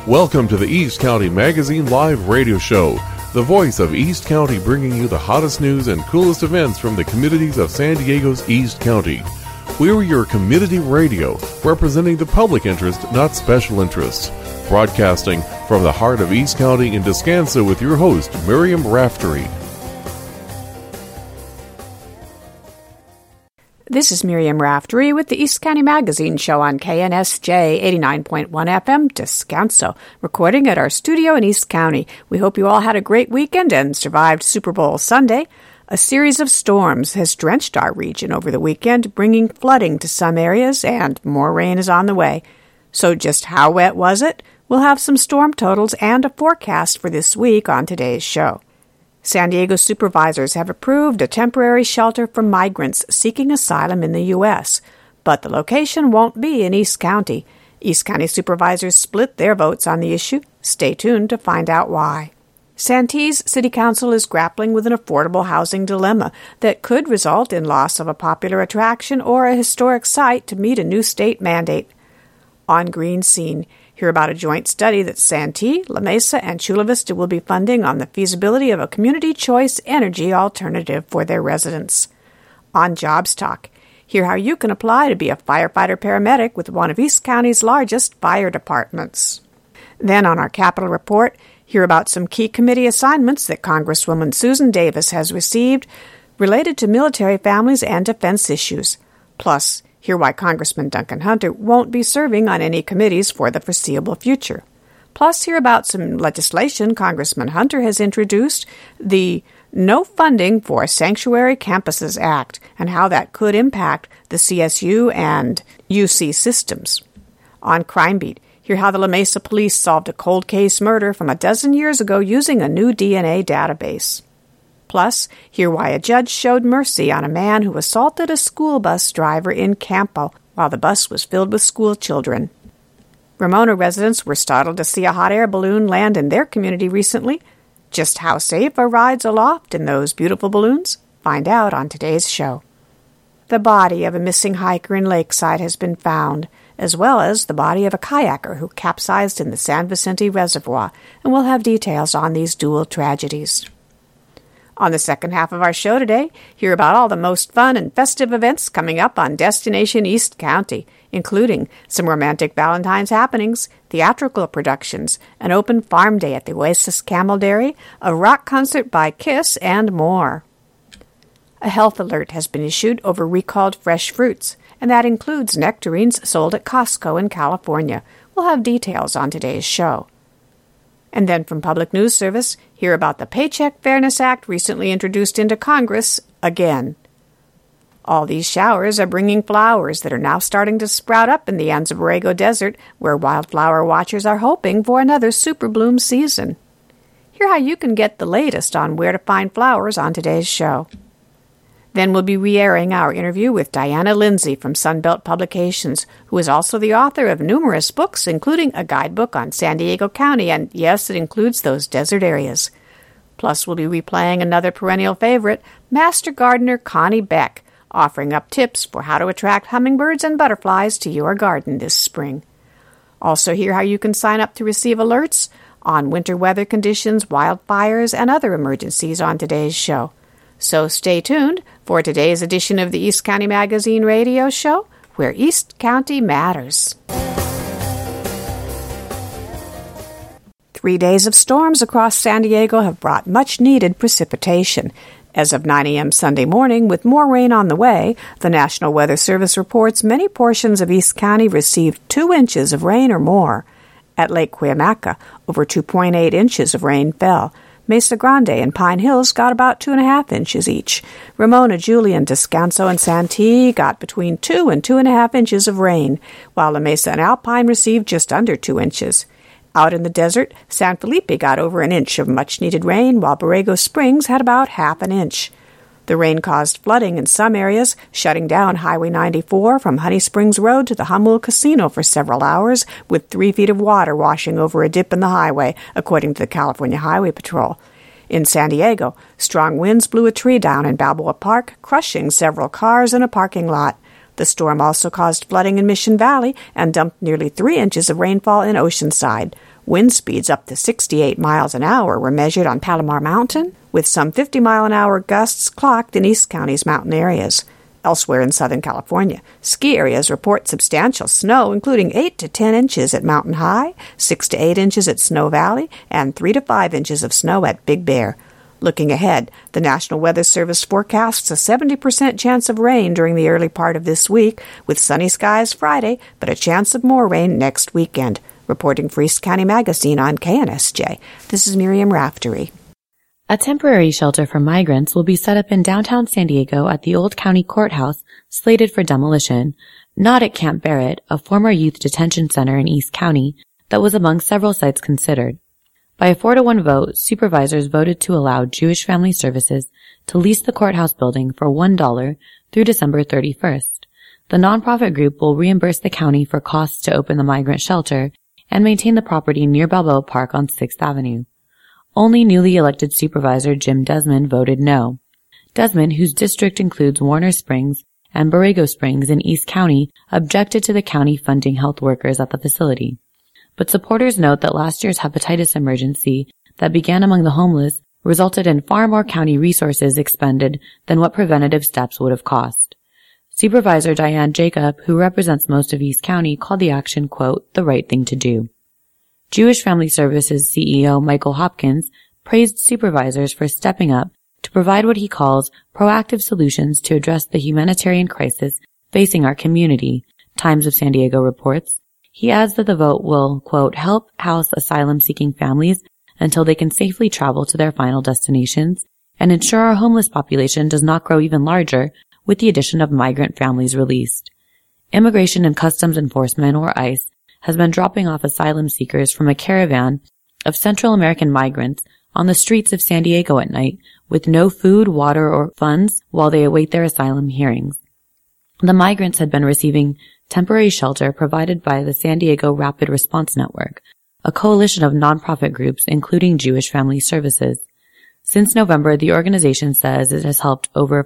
Welcome to the East County Magazine Live Radio Show, the voice of East County, bringing you the hottest news and coolest events from the communities of San Diego's East County. We're your community radio, representing the public interest, not special interests. Broadcasting from the heart of East County in Descanso with your host, Miriam Raftery. This is Miriam Raftery with the East County Magazine Show on KNSJ 89.1 FM Descanso, recording at our studio in East County. We hope you all had a great weekend and survived Super Bowl Sunday. A series of storms has drenched our region over the weekend, bringing flooding to some areas, and more rain is on the way. So just how wet was it? We'll have some storm totals and a forecast for this week on today's show. San Diego supervisors have approved a temporary shelter for migrants seeking asylum in the U.S., but the location won't be in East County. East County supervisors split their votes on the issue. Stay tuned to find out why. Santee's City Council is grappling with an affordable housing dilemma that could result in loss of a popular attraction or a historic site to meet a new state mandate. On Green Scene, hear about a joint study that Santee, La Mesa, and Chula Vista will be funding on the feasibility of a community choice energy alternative for their residents. On Jobs Talk, hear how you can apply to be a firefighter-paramedic with one of East County's largest fire departments. Then on our Capitol Report, hear about some key committee assignments that Congresswoman Susan Davis has received related to military families and defense issues. Plus, hear why Congressman Duncan Hunter won't be serving on any committees for the foreseeable future. Plus, hear about some legislation Congressman Hunter has introduced, the No Funding for Sanctuary Campuses Act, and how that could impact the CSU and UC systems. On Crime Beat, hear how the La Mesa police solved a cold case murder from a dozen years ago using a new DNA database. Plus, hear why a judge showed mercy on a man who assaulted a school bus driver in Campo while the bus was filled with school children. Ramona residents were startled to see a hot air balloon land in their community recently. Just how safe are rides aloft in those beautiful balloons? Find out on today's show. The body of a missing hiker in Lakeside has been found, as well as the body of a kayaker who capsized in the San Vicente Reservoir, and we'll have details on these dual tragedies. On the second half of our show today, hear about all the most fun and festive events coming up on Destination East County, including some romantic Valentine's happenings, theatrical productions, an open farm day at the Oasis Camel Dairy, a rock concert by Kiss, and more. A health alert has been issued over recalled fresh fruits, and that includes nectarines sold at Costco in California. We'll have details on today's show. And then from Public News Service, hear about the Paycheck Fairness Act recently introduced into Congress again. All these showers are bringing flowers that are now starting to sprout up in the Anza Borrego Desert, where wildflower watchers are hoping for another super bloom season. Hear how you can get the latest on where to find flowers on today's show. Then we'll be re-airing our interview with Diana Lindsay from Sunbelt Publications, who is also the author of numerous books, including a guidebook on San Diego County, and yes, it includes those desert areas. Plus, we'll be replaying another perennial favorite, Master Gardener Connie Beck, offering up tips for how to attract hummingbirds and butterflies to your garden this spring. Also hear how you can sign up to receive alerts on winter weather conditions, wildfires, and other emergencies on today's show. So stay tuned for today's edition of the East County Magazine Radio Show, where East County matters. 3 days of storms across San Diego have brought much-needed precipitation. As of 9 a.m. Sunday morning, with more rain on the way, the National Weather Service reports many portions of East County received 2 inches of rain or more. At Lake Cuyamaca, over 2.8 inches of rain fell. Mesa Grande and Pine Hills got about 2.5 inches each. Ramona, Julian, Descanso, and Santee got between 2 and 2.5 inches of rain, while La Mesa and Alpine received just under 2 inches. Out in the desert, San Felipe got over an inch of much-needed rain, while Borrego Springs had about half an inch. The rain caused flooding in some areas, shutting down Highway 94 from Honey Springs Road to the Hummel Casino for several hours, with 3 feet of water washing over a dip in the highway, according to the California Highway Patrol. In San Diego, strong winds blew a tree down in Balboa Park, crushing several cars in a parking lot. The storm also caused flooding in Mission Valley and dumped nearly 3 inches of rainfall in Oceanside. Wind speeds up to 68 miles an hour were measured on Palomar Mountain, with some 50-mile-an-hour gusts clocked in East County's mountain areas. Elsewhere in Southern California, ski areas report substantial snow, including 8 to 10 inches at Mountain High, 6 to 8 inches at Snow Valley, and 3 to 5 inches of snow at Big Bear. Looking ahead, the National Weather Service forecasts a 70% chance of rain during the early part of this week, with sunny skies Friday, but a chance of more rain next weekend. Reporting for East County Magazine on KNSJ, this is Miriam Raftery. A temporary shelter for migrants will be set up in downtown San Diego at the Old County Courthouse, slated for demolition, not at Camp Barrett, a former youth detention center in East County that was among several sites considered. By a 4-1 vote, supervisors voted to allow Jewish Family Services to lease the courthouse building for $1 through December 31st. The nonprofit group will reimburse the county for costs to open the migrant shelter and maintain the property near Balboa Park on 6th Avenue. Only newly elected supervisor Jim Desmond voted no. Desmond, whose district includes Warner Springs and Borrego Springs in East County, objected to the county funding health workers at the facility. But supporters note that last year's hepatitis emergency that began among the homeless resulted in far more county resources expended than what preventative steps would have cost. Supervisor Diane Jacob, who represents most of East County, called the action, quote, the right thing to do. Jewish Family Services CEO Michael Hopkins praised supervisors for stepping up to provide what he calls proactive solutions to address the humanitarian crisis facing our community, Times of San Diego reports. He adds that the vote will, quote, help house asylum-seeking families until they can safely travel to their final destinations and ensure our homeless population does not grow even larger with the addition of migrant families released. Immigration and Customs Enforcement, or ICE, has been dropping off asylum seekers from a caravan of Central American migrants on the streets of San Diego at night with no food, water, or funds while they await their asylum hearings. The migrants had been receiving temporary shelter provided by the San Diego Rapid Response Network, a coalition of nonprofit groups including Jewish Family Services. Since November, the organization says it has helped over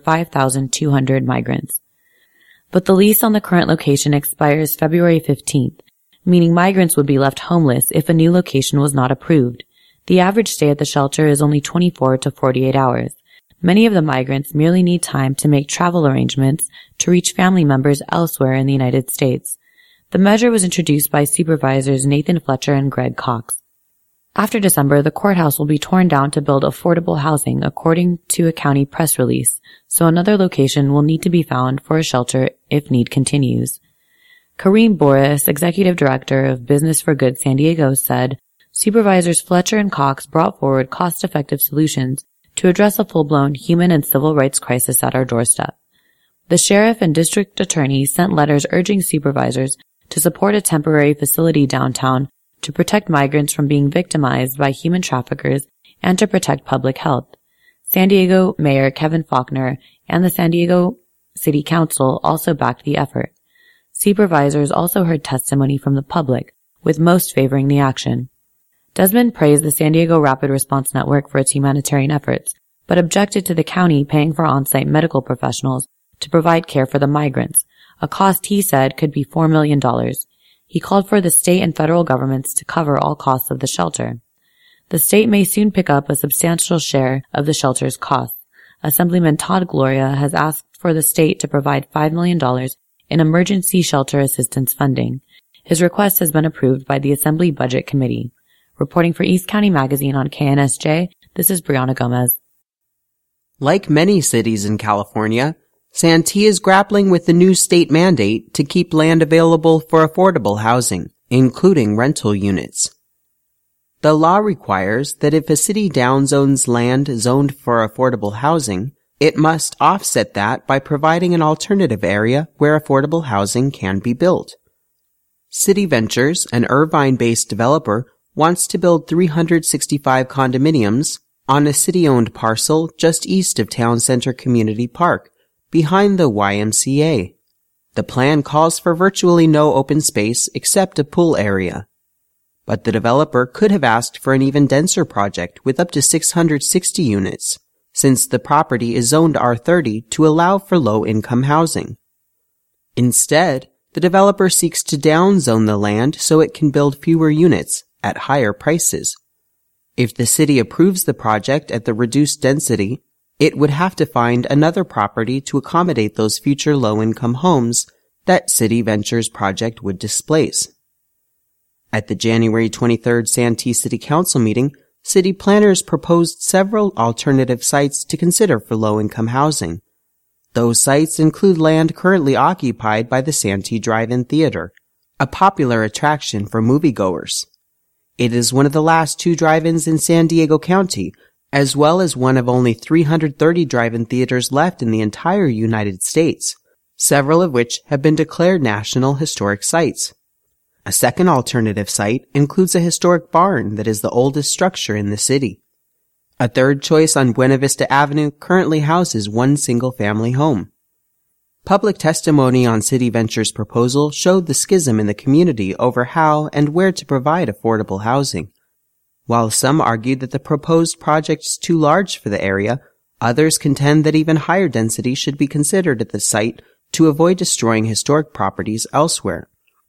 5,200 migrants. But the lease on the current location expires February 15th, meaning migrants would be left homeless if a new location was not approved. The average stay at the shelter is only 24 to 48 hours. Many of the migrants merely need time to make travel arrangements to reach family members elsewhere in the United States. The measure was introduced by supervisors Nathan Fletcher and Greg Cox. After December, the courthouse will be torn down to build affordable housing, according to a county press release, so another location will need to be found for a shelter if need continues. Kareem Boris, executive director of Business for Good San Diego, said, supervisors Fletcher and Cox brought forward cost-effective solutions to address a full-blown human and civil rights crisis at our doorstep. The sheriff and district attorney sent letters urging supervisors to support a temporary facility downtown to protect migrants from being victimized by human traffickers and to protect public health. San Diego Mayor Kevin Faulconer and the San Diego City Council also backed the effort. Supervisors also heard testimony from the public, with most favoring the action. Desmond praised the San Diego Rapid Response Network for its humanitarian efforts, but objected to the county paying for on-site medical professionals to provide care for the migrants, a cost he said could be $4 million. He called for the state and federal governments to cover all costs of the shelter. The state may soon pick up a substantial share of the shelter's costs. Assemblyman Todd Gloria has asked for the state to provide $5 million in emergency shelter assistance funding. His request has been approved by the Assembly Budget Committee. Reporting for East County Magazine on KNSJ, this is Brianna Gomez. Like many cities in California, Santee is grappling with the new state mandate to keep land available for affordable housing, including rental units. The law requires that if a city downzones land zoned for affordable housing, it must offset that by providing an alternative area where affordable housing can be built. City Ventures, an Irvine-based developer, wants to build 365 condominiums on a city-owned parcel just east of Town Center Community Park, behind the YMCA. The plan calls for virtually no open space except a pool area. But the developer could have asked for an even denser project with up to 660 units, since the property is zoned R30 to allow for low-income housing. Instead, the developer seeks to downzone the land so it can build fewer units at higher prices. If the city approves the project at the reduced density, it would have to find another property to accommodate those future low-income homes that City Ventures project would displace. At the January 23rd Santee City Council meeting, city planners proposed several alternative sites to consider for low-income housing. Those sites include land currently occupied by the Santee Drive-In Theater, a popular attraction for moviegoers. It is one of the last 2 drive-ins in San Diego County, as well as one of only 330 drive-in theaters left in the entire United States, several of which have been declared National Historic Sites. A second alternative site includes a historic barn that is the oldest structure in the city. A third choice on Buena Vista Avenue currently houses one single-family home. Public testimony on City Ventures' proposal showed the schism in the community over how and where to provide affordable housing. While some argued that the proposed project is too large for the area, others contend that even higher density should be considered at the site to avoid destroying historic properties elsewhere.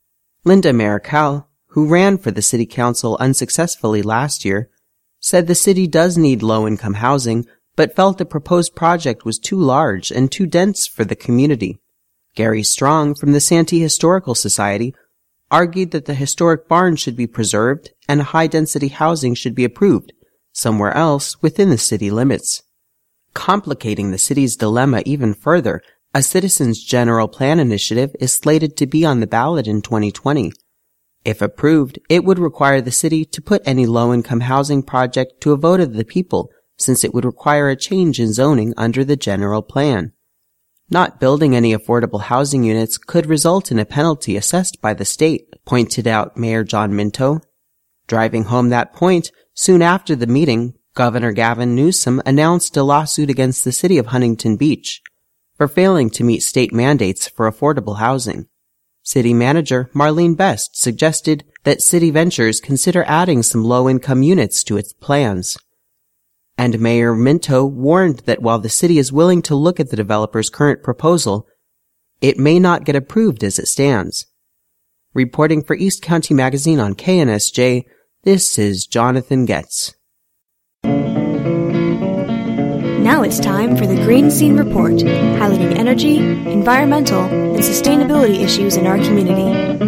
Linda Marical, who ran for the city council unsuccessfully last year, said the city does need low-income housing, but felt the proposed project was too large and too dense for the community. Gary Strong from the Santee Historical Society argued that the historic barn should be preserved and high-density housing should be approved somewhere else within the city limits. Complicating the city's dilemma even further, a Citizens General Plan initiative is slated to be on the ballot in 2020. If approved, it would require the city to put any low-income housing project to a vote of the people, since it would require a change in zoning under the general plan. Not building any affordable housing units could result in a penalty assessed by the state, pointed out Mayor John Minto. Driving home that point, soon after the meeting, Governor Gavin Newsom announced a lawsuit against the city of Huntington Beach for failing to meet state mandates for affordable housing. City Manager Marlene Best suggested that City Ventures consider adding some low-income units to its plans. And Mayor Minto warned that while the city is willing to look at the developer's current proposal, it may not get approved as it stands. Reporting for East County Magazine on KNSJ, this is Jonathan Getz. Now it's time for the Green Scene Report, highlighting energy, environmental, and sustainability issues in our community.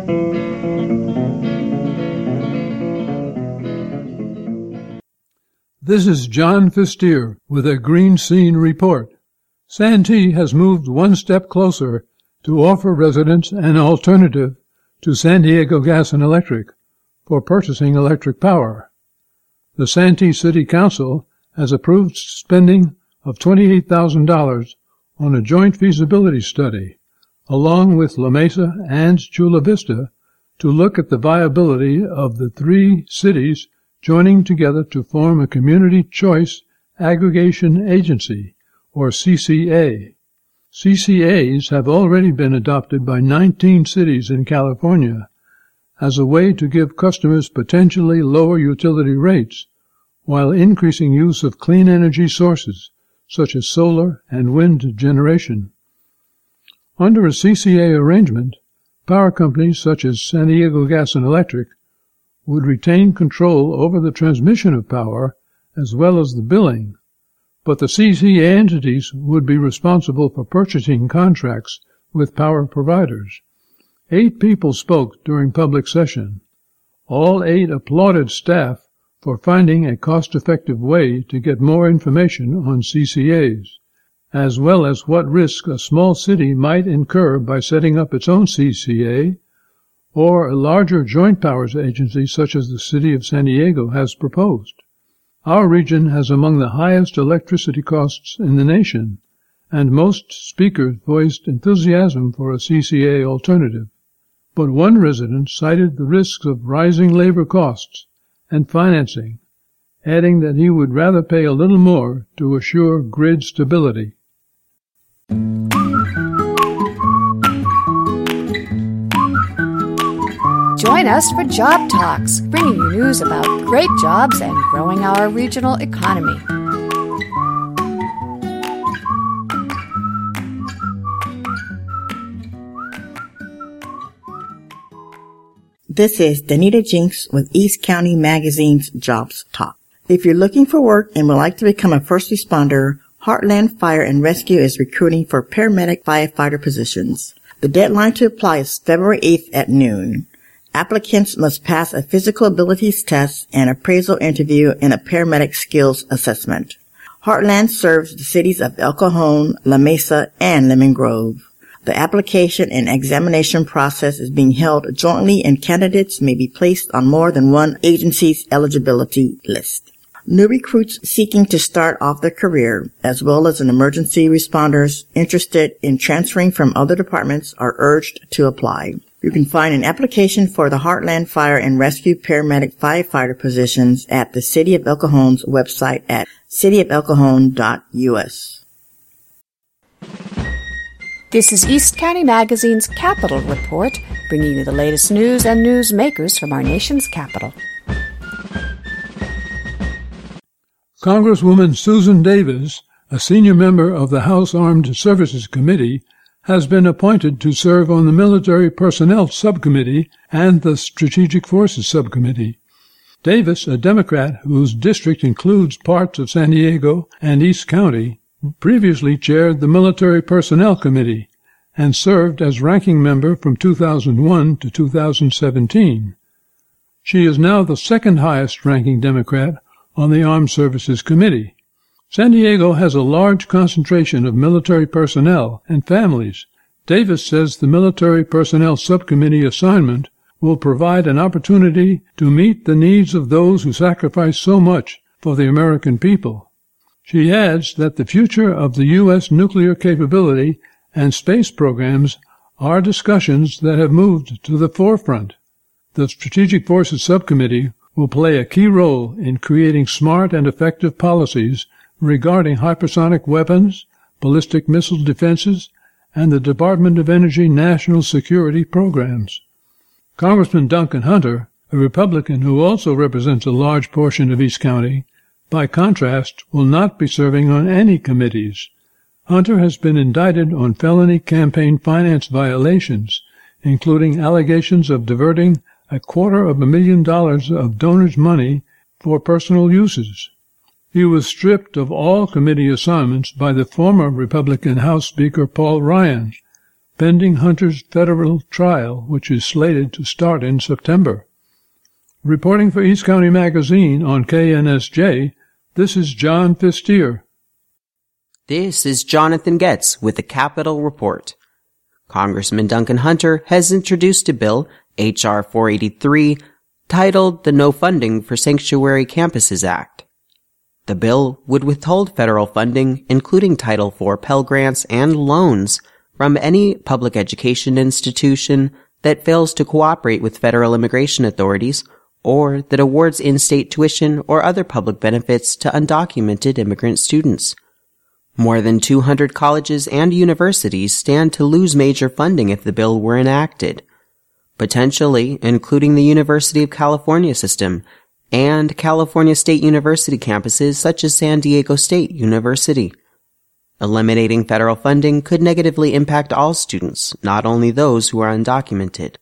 This is John Fistier with a Green Scene Report. Santee has moved one step closer to offer residents an alternative to San Diego Gas and Electric for purchasing electric power. The Santee City Council has approved spending of $28,000 on a joint feasibility study, along with La Mesa and Chula Vista, to look at the viability of the 3 cities joining together to form a Community Choice Aggregation Agency, or CCA. CCAs have already been adopted by 19 cities in California as a way to give customers potentially lower utility rates while increasing use of clean energy sources such as solar and wind generation. Under a CCA arrangement, power companies such as San Diego Gas and Electric would retain control over the transmission of power as well as the billing, but the CCA entities would be responsible for purchasing contracts with power providers. 8 people spoke during public session. All 8 applauded staff for finding a cost-effective way to get more information on CCAs, as well as what risk a small city might incur by setting up its own CCA, or a larger joint powers agency such as the City of San Diego has proposed. Our region has among the highest electricity costs in the nation, and most speakers voiced enthusiasm for a CCA alternative. But one resident cited the risks of rising labor costs and financing, adding that he would rather pay a little more to assure grid stability. Join us for Job Talks, bringing you news about great jobs and growing our regional economy. This is Danita Jinks with East County Magazine's Jobs Talk. If you're looking for work and would like to become a first responder, Heartland Fire and Rescue is recruiting for paramedic firefighter positions. The deadline to apply is February 8th at noon. Applicants must pass a physical abilities test, an appraisal interview, and a paramedic skills assessment. Heartland serves the cities of El Cajon, La Mesa, and Lemon Grove. The application and examination process is being held jointly, and candidates may be placed on more than one agency's eligibility list. New recruits seeking to start off their career, as well as emergency responders interested in transferring from other departments, are urged to apply. You can find an application for the Heartland Fire and Rescue Paramedic Firefighter positions at the City of El Cajon's website at cityofElcajon.us. This is East County Magazine's Capital Report, bringing you the latest news and newsmakers from our nation's capital. Congresswoman Susan Davis, a senior member of the House Armed Services Committee, has been appointed to serve on the Military Personnel Subcommittee and the Strategic Forces Subcommittee. Davis, a Democrat whose district includes parts of San Diego and East County, previously chaired the Military Personnel Committee and served as ranking member from 2001 to 2017. She is now the second highest ranking Democrat on the Armed Services Committee. San Diego has a large concentration of military personnel and families. Davis says the Military Personnel Subcommittee assignment will provide an opportunity to meet the needs of those who sacrifice so much for the American people. She adds that the future of the U.S. nuclear capability and space programs are discussions that have moved to the forefront. The Strategic Forces Subcommittee will play a key role in creating smart and effective policies regarding hypersonic weapons, ballistic missile defenses, and the Department of Energy national security programs. Congressman Duncan Hunter, a Republican who also represents a large portion of East County, by contrast, will not be serving on any committees. Hunter has been indicted on felony campaign finance violations, including allegations of diverting $250,000 of donors' money for personal uses. He was stripped of all committee assignments by the former Republican House Speaker Paul Ryan, pending Hunter's federal trial, which is slated to start in September. Reporting for East County Magazine on KNSJ, this is John Fistier. This is Jonathan Getz with the Capitol Report. Congressman Duncan Hunter has introduced a bill, H.R. 483, titled the No Funding for Sanctuary Campuses Act. The bill would withhold federal funding, including Title IV Pell Grants and loans, from any public education institution that fails to cooperate with federal immigration authorities or that awards in-state tuition or other public benefits to undocumented immigrant students. More than 200 colleges and universities stand to lose major funding if the bill were enacted, potentially including the University of California system and California State University campuses such as San Diego State University. Eliminating federal funding could negatively impact all students, not only those who are undocumented.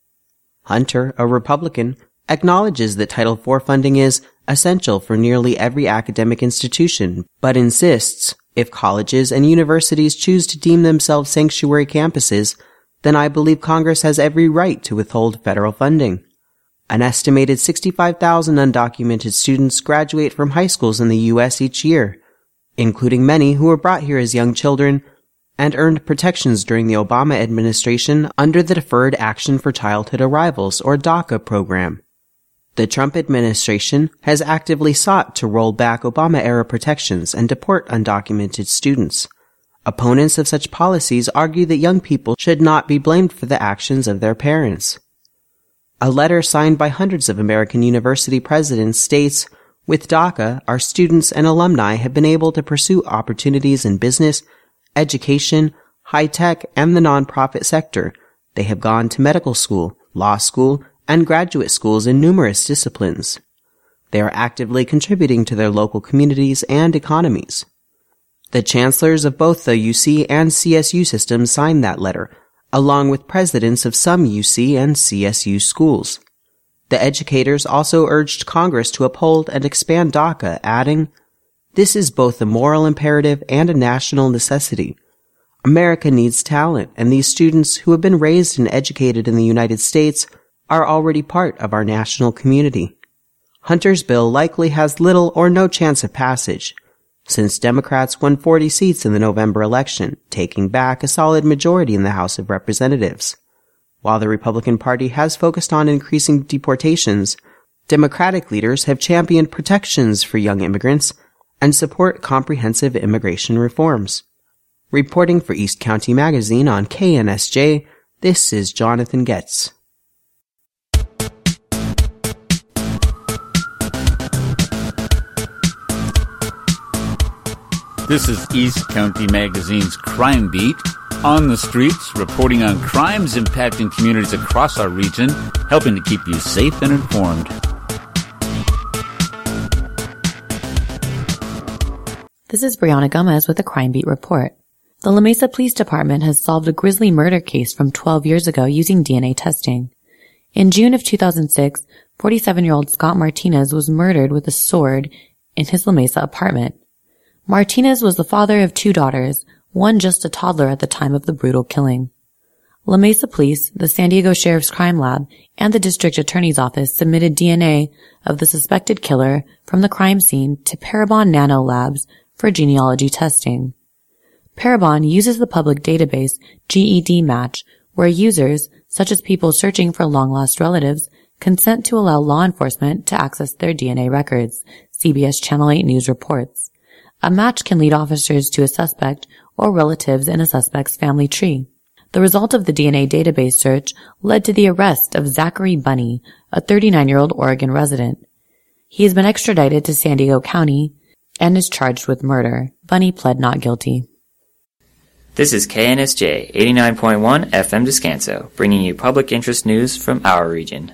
Hunter, a Republican, acknowledges that Title IV funding is essential for nearly every academic institution, but insists if colleges and universities choose to deem themselves sanctuary campuses, then I believe Congress has every right to withhold federal funding. An estimated 65,000 undocumented students graduate from high schools in the U.S. each year, including many who were brought here as young children and earned protections during the Obama administration under the Deferred Action for Childhood Arrivals, or DACA program. The Trump administration has actively sought to roll back Obama-era protections and deport undocumented students. Opponents of such policies argue that young people should not be blamed for the actions of their parents. A letter signed by hundreds of American university presidents states, "With DACA, our students and alumni have been able to pursue opportunities in business, education, high-tech, and the nonprofit sector. They have gone to medical school, law school, and graduate schools in numerous disciplines. They are actively contributing to their local communities and economies." The chancellors of both the UC and CSU systems signed that letter, along with presidents of some UC and CSU schools. The educators also urged Congress to uphold and expand DACA, adding, "This is both a moral imperative and a national necessity. America needs talent, and these students who have been raised and educated in the United States are already part of our national community." Hunter's bill likely has little or no chance of passage, since Democrats won 40 seats in the November election, taking back a solid majority in the House of Representatives. While the Republican Party has focused on increasing deportations, Democratic leaders have championed protections for young immigrants and support comprehensive immigration reforms. Reporting for East County Magazine on KNSJ, this is Jonathan Getz. This is East County Magazine's Crime Beat, on the streets, reporting on crimes impacting communities across our region, helping to keep you safe and informed. This is Brianna Gomez with a Crime Beat report. The La Mesa Police Department has solved a grisly murder case from 12 years ago using DNA testing. In June of 2006, 47-year-old Scott Martinez was murdered with a sword in his La Mesa apartment. Martinez was the father of 2 daughters, one just a toddler at the time of the brutal killing. La Mesa Police, the San Diego Sheriff's Crime Lab, and the District Attorney's Office submitted DNA of the suspected killer from the crime scene to Parabon Nano Labs for genealogy testing. Parabon uses the public database GED Match, where users, such as people searching for long-lost relatives, consent to allow law enforcement to access their DNA records, CBS Channel 8 News reports. A match can lead officers to a suspect or relatives in a suspect's family tree. The result of the DNA database search led to the arrest of Zachary Bunny, a 39-year-old Oregon resident. He has been extradited to San Diego County and is charged with murder. Bunny pled not guilty. This is KNSJ 89.1 FM Descanso, bringing you public interest news from our region.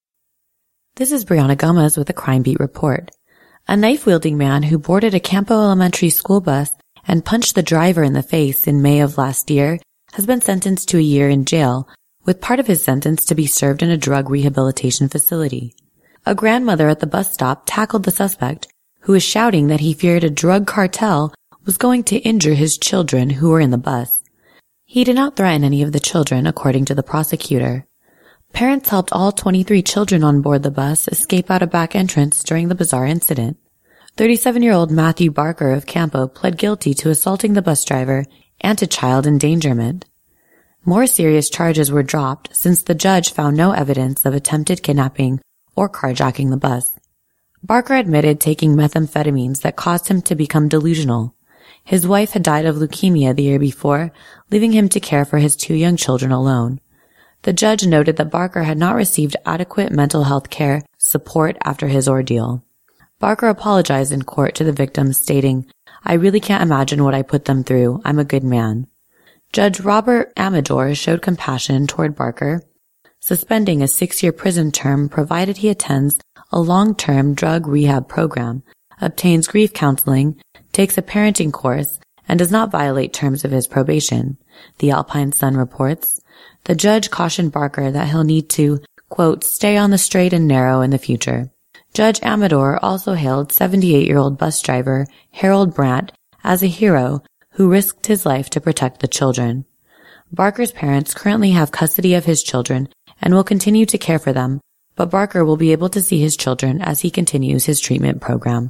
This is Brianna Gomez with a Crime Beat report. A knife-wielding man who boarded a Campo Elementary school bus and punched the driver in the face in May of last year has been sentenced to a year in jail, with part of his sentence to be served in a drug rehabilitation facility. A grandmother at the bus stop tackled the suspect, who was shouting that he feared a drug cartel was going to injure his children who were in the bus. He did not threaten any of the children, according to the prosecutor. Parents helped all 23 children on board the bus escape out a back entrance during the bizarre incident. 37-year-old Matthew Barker of Campo pled guilty to assaulting the bus driver and to child endangerment. More serious charges were dropped since the judge found no evidence of attempted kidnapping or carjacking the bus. Barker admitted taking methamphetamines that caused him to become delusional. His wife had died of leukemia the year before, leaving him to care for his 2 young children alone. The judge noted that Barker had not received adequate mental health care support after his ordeal. Barker apologized in court to the victims, stating, "I really can't imagine what I put them through. I'm a good man." Judge Robert Amador showed compassion toward Barker, suspending a 6-year prison term provided he attends a long-term drug rehab program, obtains grief counseling, takes a parenting course, and does not violate terms of his probation, the Alpine Sun reports. The judge cautioned Barker that he'll need to, quote, stay on the straight and narrow in the future. Judge Amador also hailed 78-year-old bus driver Harold Brandt as a hero who risked his life to protect the children. Barker's parents currently have custody of his children and will continue to care for them, but Barker will be able to see his children as he continues his treatment program.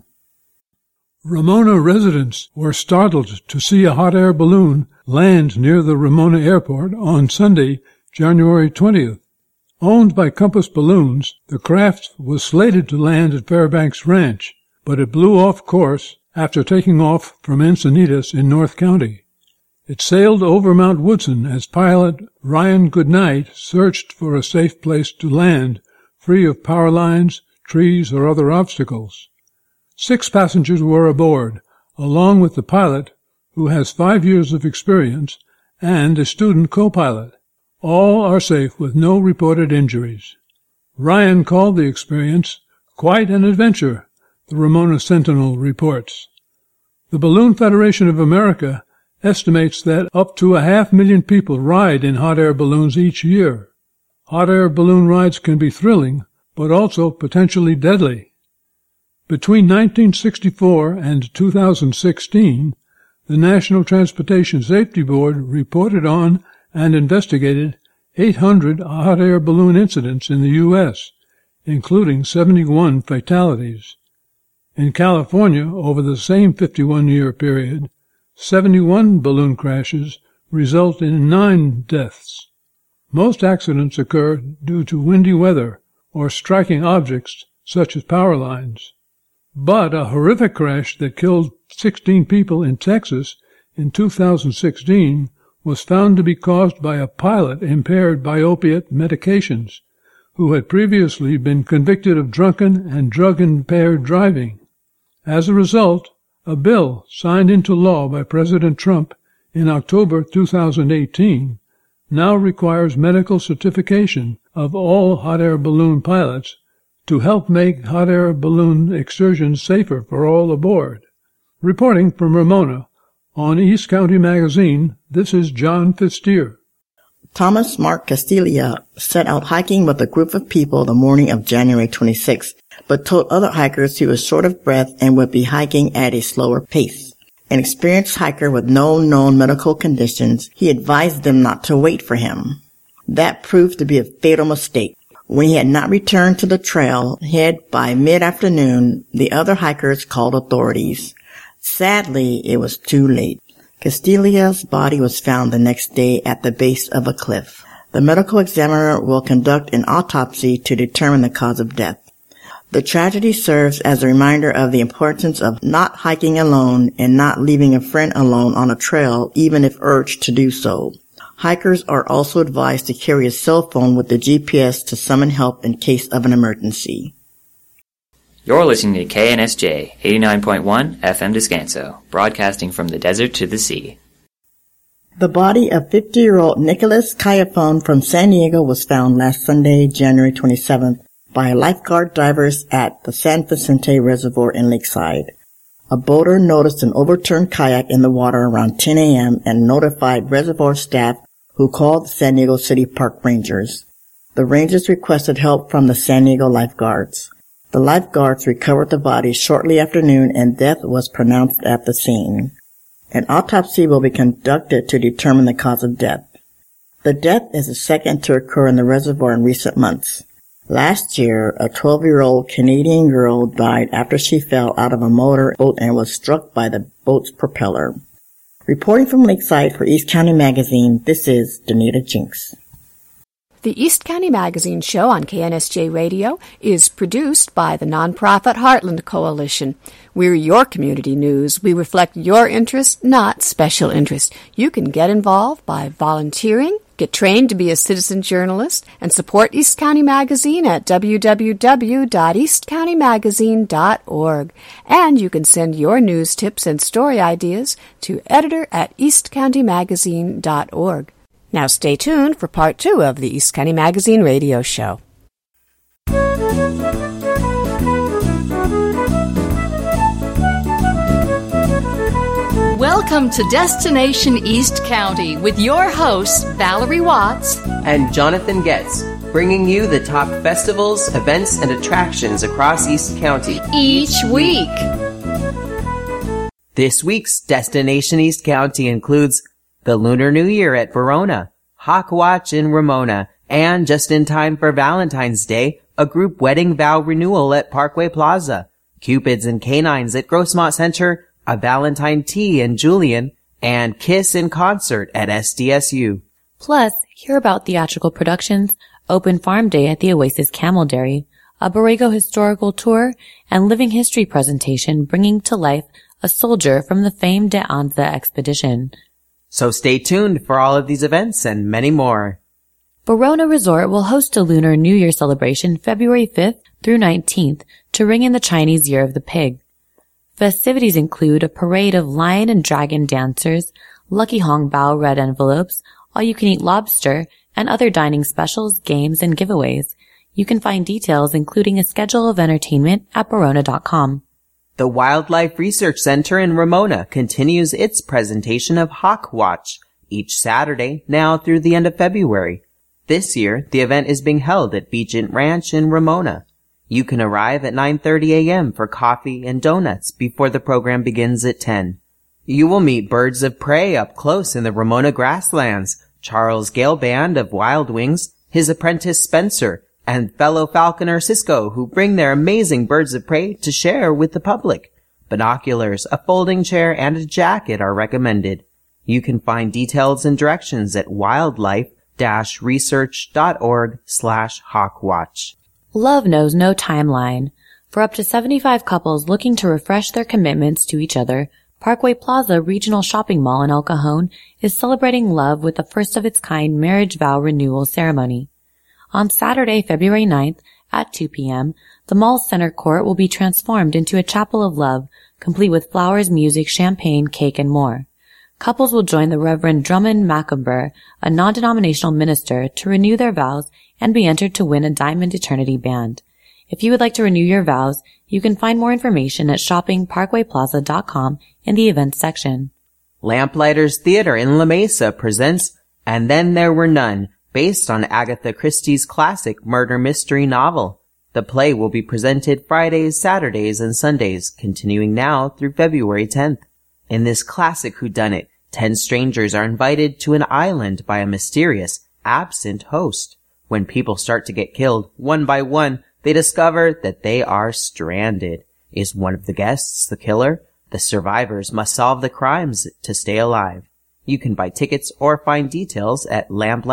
Ramona residents were startled to see a hot air balloon land near the Ramona Airport on Sunday, January 20th. Owned by Compass Balloons, the craft was slated to land at Fairbanks Ranch, but it blew off course after taking off from Encinitas in North County. It sailed over Mount Woodson as pilot Ryan Goodnight searched for a safe place to land, free of power lines, trees, or other obstacles. 6 passengers were aboard, along with the pilot, who has 5 years of experience, and a student co-pilot. All are safe with no reported injuries. Ryan called the experience quite an adventure, the Ramona Sentinel reports. The Balloon Federation of America estimates that up to 500,000 people ride in hot air balloons each year. Hot air balloon rides can be thrilling, but also potentially deadly. Between 1964 and 2016, the National Transportation Safety Board reported on and investigated 800 hot air balloon incidents in the U.S., including 71 fatalities. In California, over the same 51-year period, 71 balloon crashes result in 9 deaths. Most accidents occur due to windy weather or striking objects such as power lines. But a horrific crash that killed 16 people in Texas in 2016 was found to be caused by a pilot impaired by opiate medications, who had previously been convicted of drunken and drug-impaired driving. As a result, a bill signed into law by President Trump in October 2018 now requires medical certification of all hot air balloon pilots to help make hot air balloon excursions safer for all aboard. Reporting from Ramona on East County Magazine, this is John Fistier. Thomas Mark Castilla set out hiking with a group of people the morning of January 26, but told other hikers he was short of breath and would be hiking at a slower pace. An experienced hiker with no known medical conditions, he advised them not to wait for him. That proved to be a fatal mistake. When he had not returned to the trail head by mid-afternoon, the other hikers called authorities. Sadly, it was too late. Castilla's body was found the next day at the base of a cliff. The medical examiner will conduct an autopsy to determine the cause of death. The tragedy serves as a reminder of the importance of not hiking alone and not leaving a friend alone on a trail, even if urged to do so. Hikers are also advised to carry a cell phone with the GPS to summon help in case of an emergency. You're listening to KNSJ 89.1 FM Descanso, broadcasting from the desert to the sea. The body of 50-year-old Nicholas Cayafon from San Diego was found last Sunday, January 27th, by lifeguard divers at the San Vicente Reservoir in Lakeside. A boater noticed an overturned kayak in the water around 10 a.m. and notified reservoir staff, who called the San Diego City Park Rangers. The Rangers requested help from the San Diego lifeguards. The lifeguards recovered the body shortly after noon and death was pronounced at the scene. An autopsy will be conducted to determine the cause of death. The death is the second to occur in the reservoir in recent months. Last year, a 12-year-old Canadian girl died after she fell out of a motor boat and was struck by the boat's propeller. Reporting from Lakeside for East County Magazine, this is Danita Jinks. The East County Magazine show on KNSJ Radio is produced by the nonprofit Heartland Coalition. We're your community news. We reflect your interest, not special interest. You can get involved by volunteering, get trained to be a citizen journalist, and support East County Magazine at www.eastcountymagazine.org. And you can send your news tips and story ideas to editor@eastcountymagazine.org. Now stay tuned for part 2 of the East County Magazine radio show. Welcome to Destination East County with your hosts, Valerie Watts and Jonathan Getz, bringing you the top festivals, events, and attractions across East County each week. This week's Destination East County includes the Lunar New Year at Verona, Hawk Watch in Ramona, and just in time for Valentine's Day, a group wedding vow renewal at Parkway Plaza, Cupids and Canines at Grossmont Center, a Valentine Tea in Julian, and Kiss in concert at SDSU. Plus, hear about theatrical productions, Open Farm Day at the Oasis Camel Dairy, a Borrego historical tour, and living history presentation bringing to life a soldier from the famed De Anza expedition. So stay tuned for all of these events and many more. Verona Resort will host a Lunar New Year celebration February 5th through 19th to ring in the Chinese Year of the Pig. Festivities include a parade of lion and dragon dancers, Lucky Hong Bao red envelopes, all-you-can-eat lobster, and other dining specials, games, and giveaways. You can find details, including a schedule of entertainment, at Verona.com. The Wildlife Research Center in Ramona continues its presentation of Hawk Watch each Saturday now through the end of February. This year, the event is being held at Beegent Ranch in Ramona. You can arrive at 9:30 a.m. for coffee and donuts before the program begins at 10. You will meet birds of prey up close in the Ramona grasslands, Charles Gale Band of Wild Wings, his apprentice Spencer, and fellow falconer Cisco, who bring their amazing birds of prey to share with the public. Binoculars, a folding chair, and a jacket are recommended. You can find details and directions at wildlife-research.org/hawkwatch. Love knows no timeline. For up to 75 couples looking to refresh their commitments to each other, Parkway Plaza Regional Shopping Mall in El Cajon is celebrating love with the first-of-its-kind marriage vow renewal ceremony. On Saturday, February 9th at 2 p.m., the mall's center court will be transformed into a chapel of love, complete with flowers, music, champagne, cake, and more. Couples will join the Reverend Drummond Macumber, a non-denominational minister, to renew their vows and be entered to win a Diamond Eternity band. If you would like to renew your vows, you can find more information at shoppingparkwayplaza.com in the events section. Lamplighters Theater in La Mesa presents And Then There Were None, based on Agatha Christie's classic murder mystery novel. The play will be presented Fridays, Saturdays, and Sundays, continuing now through February 10th. In this classic whodunit, 10 strangers are invited to an island by a mysterious, absent host. When people start to get killed, one by one, they discover that they are stranded. Is one of the guests the killer? The survivors must solve the crimes to stay alive. You can buy tickets or find details at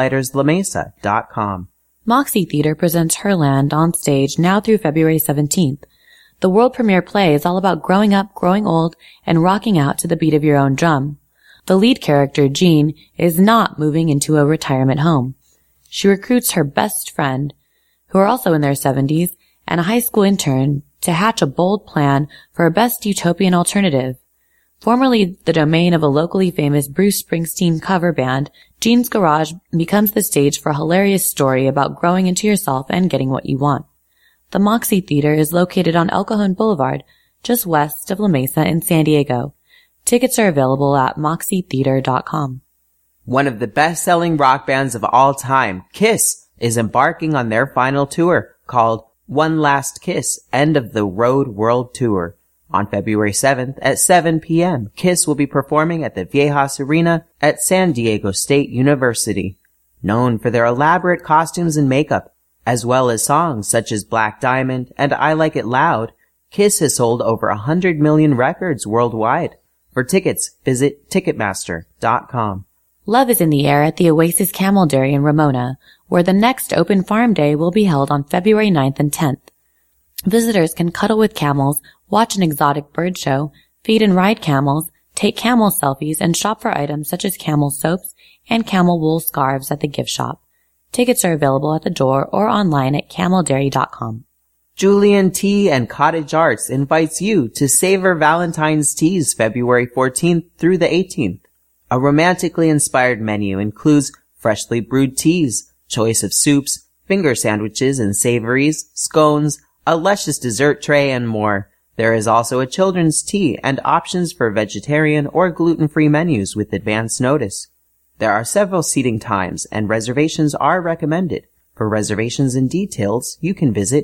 lamplighterslamesa.com. Moxie Theater presents Herland on stage now through February 17th. The world premiere play is all about growing up, growing old, and rocking out to the beat of your own drum. The lead character, Jean, is not moving into a retirement home. She recruits her best friend, who are also in their 70s, and a high school intern to hatch a bold plan for a best utopian alternative. Formerly the domain of a locally famous Bruce Springsteen cover band, Jean's Garage becomes the stage for a hilarious story about growing into yourself and getting what you want. The Moxie Theater is located on El Cajon Boulevard, just west of La Mesa in San Diego. Tickets are available at moxietheater.com. One of the best-selling rock bands of all time, Kiss, is embarking on their final tour called One Last Kiss, End of the Road World Tour. On February 7th at 7 p.m., Kiss will be performing at the Viejas Arena at San Diego State University. Known for their elaborate costumes and makeup, as well as songs such as Black Diamond and I Like It Loud, Kiss has sold over 100 million records worldwide. For tickets, visit Ticketmaster.com. Love is in the air at the Oasis Camel Dairy in Ramona, where the next Open Farm Day will be held on February 9th and 10th. Visitors can cuddle with camels, watch an exotic bird show, feed and ride camels, take camel selfies, and shop for items such as camel soaps and camel wool scarves at the gift shop. Tickets are available at the door or online at cameldairy.com. Julian Tea and Cottage Arts invites you to savor Valentine's Teas February 14th through the 18th. A romantically inspired menu includes freshly brewed teas, choice of soups, finger sandwiches and savories, scones, a luscious dessert tray, and more. There is also a children's tea and options for vegetarian or gluten-free menus with advance notice. There are several seating times and reservations are recommended. For reservations and details, you can visit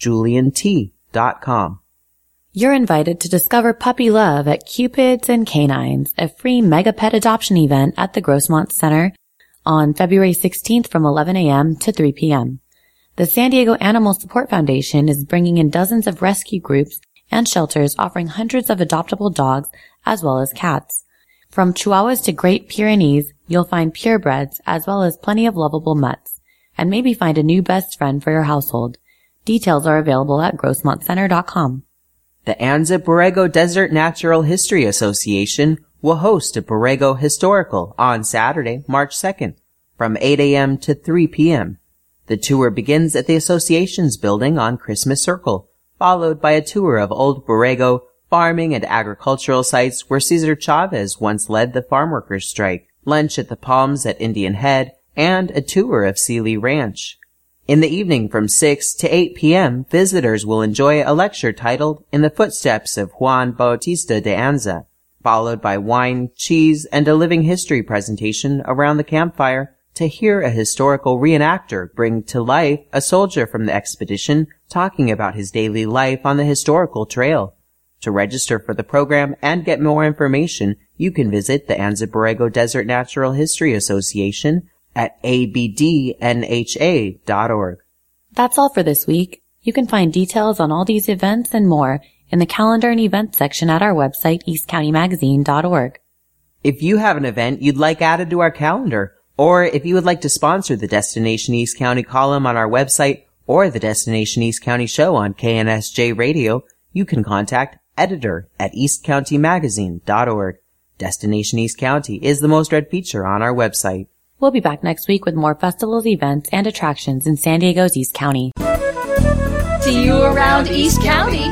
juliantea.com. You're invited to discover puppy love at Cupids and Canines, a free mega pet adoption event at the Grossmont Center on February 16th from 11 a.m. to 3 p.m. The San Diego Animal Support Foundation is bringing in dozens of rescue groups and shelters offering hundreds of adoptable dogs as well as cats. From Chihuahuas to Great Pyrenees, you'll find purebreds as well as plenty of lovable mutts, and maybe find a new best friend for your household. Details are available at grossmontcenter.com. The Anza Borrego Desert Natural History Association will host a Borrego Historical on Saturday, March 2nd, from 8 a.m. to 3 p.m. The tour begins at the association's building on Christmas Circle, followed by a tour of old Borrego farming and agricultural sites where Cesar Chavez once led the farm workers' strike, lunch at the Palms at Indian Head, and a tour of Sealy Ranch. In the evening from 6 to 8 p.m., visitors will enjoy a lecture titled In the Footsteps of Juan Bautista de Anza, followed by wine, cheese, and a living history presentation around the campfire to hear a historical reenactor bring to life a soldier from the expedition talking about his daily life on the historical trail. To register for the program and get more information, you can visit the Anza Borrego Desert Natural History Association at abdnha.org. That's all for this week. You can find details on all these events and more in the calendar and events section at our website, eastcountymagazine.org. If you have an event you'd like added to our calendar, or if you would like to sponsor the Destination East County column on our website or the Destination East County show on KNSJ Radio, you can contact editor@eastcountymagazine.org. Destination East County is the most read feature on our website. We'll be back next week with more festivals, events, and attractions in San Diego's East County. See you around East County.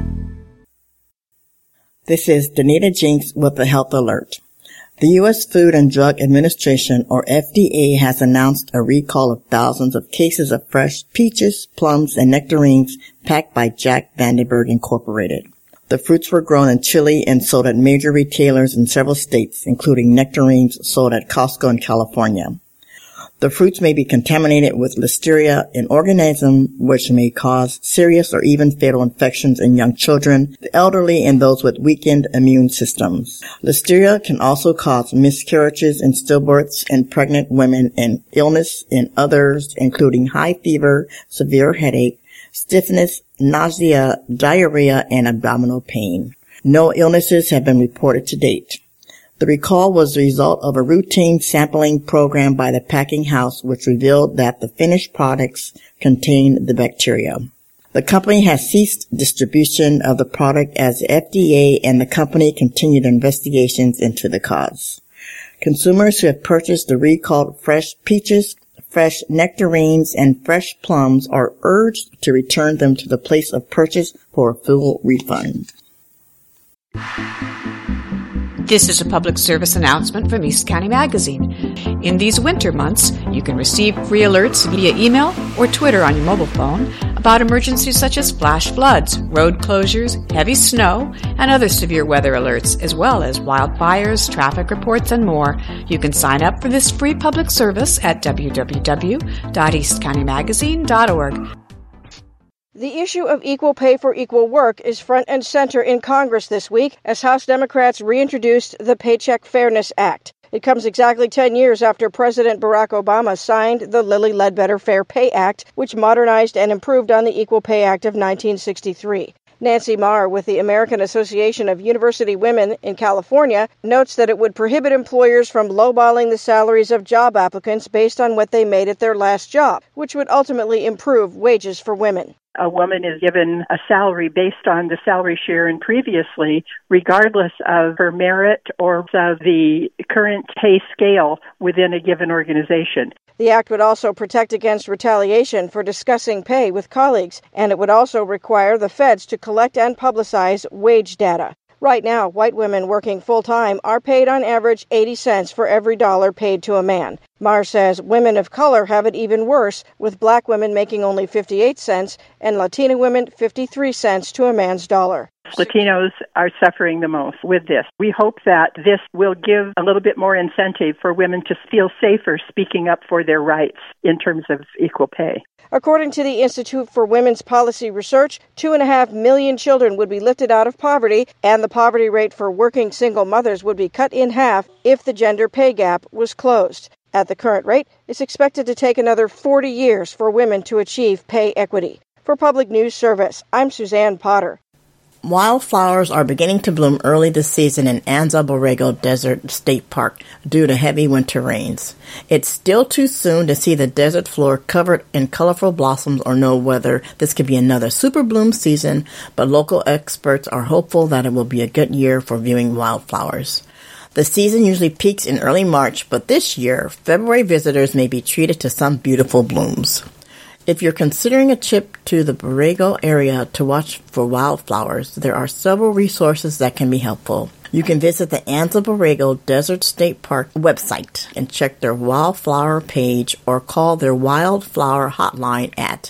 This is Danita Jinks with the Health Alert. The U.S. Food and Drug Administration, or FDA, has announced a recall of thousands of cases of fresh peaches, plums, and nectarines packed by Jack Vandenberg Incorporated. The fruits were grown in Chile and sold at major retailers in several states, including nectarines sold at Costco in California. The fruits may be contaminated with Listeria, an organism which may cause serious or even fatal infections in young children, the elderly, and those with weakened immune systems. Listeria can also cause miscarriages in stillbirths and pregnant women, and illness in others, including high fever, severe headache, stiffness, nausea, diarrhea, and abdominal pain. No illnesses have been reported to date. The recall was the result of a routine sampling program by the packing house, which revealed that the finished products contained the bacteria. The company has ceased distribution of the product as the FDA and the company continued investigations into the cause. Consumers who have purchased the recalled fresh peaches, fresh nectarines, and fresh plums are urged to return them to the place of purchase for a full refund. This is a public service announcement from East County Magazine. In these winter months, you can receive free alerts via email or Twitter on your mobile phone about emergencies such as flash floods, road closures, heavy snow, and other severe weather alerts, as well as wildfires, traffic reports, and more. You can sign up for this free public service at www.eastcountymagazine.org. The issue of equal pay for equal work is front and center in Congress this week as House Democrats reintroduced the Paycheck Fairness Act. It comes exactly 10 years after President Barack Obama signed the Lilly Ledbetter Fair Pay Act, which modernized and improved on the Equal Pay Act of 1963. Nancy Marr with the American Association of University Women in California notes that it would prohibit employers from lowballing the salaries of job applicants based on what they made at their last job, which would ultimately improve wages for women. A woman is given a salary based on the salary she earned previously, regardless of her merit or of the current pay scale within a given organization. The act would also protect against retaliation for discussing pay with colleagues, and it would also require the feds to collect and publicize wage data. Right now, white women working full-time are paid on average 80 cents for every dollar paid to a man. Marr says women of color have it even worse, with black women making only 58 cents and Latina women 53 cents to a man's dollar. Latinos are suffering the most with this. We hope that this will give a little bit more incentive for women to feel safer speaking up for their rights in terms of equal pay. According to the Institute for Women's Policy Research, 2.5 million children would be lifted out of poverty, and the poverty rate for working single mothers would be cut in half if the gender pay gap was closed. At the current rate, it's expected to take another 40 years for women to achieve pay equity. For Public News Service, I'm Suzanne Potter. Wildflowers are beginning to bloom early this season in Anza Borrego Desert State Park due to heavy winter rains. It's still too soon to see the desert floor covered in colorful blossoms or know whether this could be another super bloom season, but local experts are hopeful that it will be a good year for viewing wildflowers. The season usually peaks in early March, but this year, February visitors may be treated to some beautiful blooms. If you're considering a trip to the Borrego area to watch for wildflowers, there are several resources that can be helpful. You can visit the Anza Borrego Desert State Park website and check their wildflower page or call their wildflower hotline at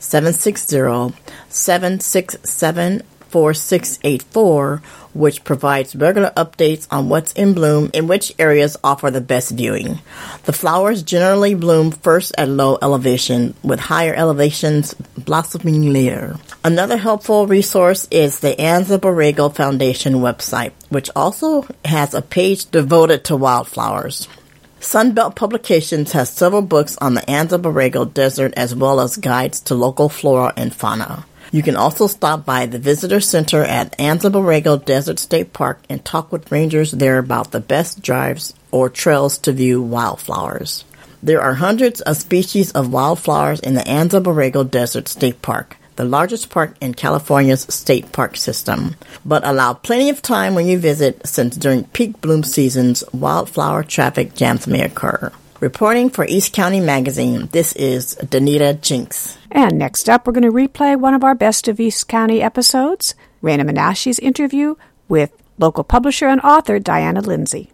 760-767-4684, which provides regular updates on what's in bloom and which areas offer the best viewing. The flowers generally bloom first at low elevation, with higher elevations blossoming later. Another helpful resource is the Anza Borrego Foundation website, which also has a page devoted to wildflowers. Sunbelt Publications has several books on the Anza Borrego Desert as well as guides to local flora and fauna. You can also stop by the Visitor Center at Anza Borrego Desert State Park and talk with rangers there about the best drives or trails to view wildflowers. There are hundreds of species of wildflowers in the Anza Borrego Desert State Park, the largest park in California's state park system. But allow plenty of time when you visit, since during peak bloom seasons, wildflower traffic jams may occur. Reporting for East County Magazine, this is Danita Jinks. And next up, we're going to replay one of our Best of East County episodes, Raina Menashe's interview with local publisher and author Diana Lindsay.